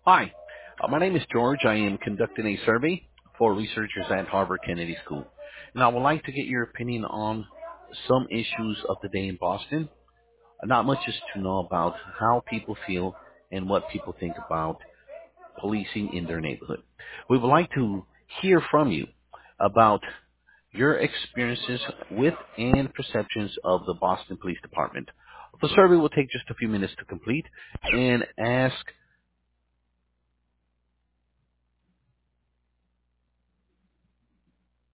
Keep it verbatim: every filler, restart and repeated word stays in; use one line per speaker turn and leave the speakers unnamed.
Hi, uh, my name is George. I am conducting a survey for researchers at Harvard Kennedy School. And I would like to get your opinion on some issues of the day in Boston. Not much is to know about how people feel and what people think about policing in their neighborhood. We would like to hear from you about your experiences with and perceptions of the Boston Police Department. The survey will take just a few minutes to complete and ask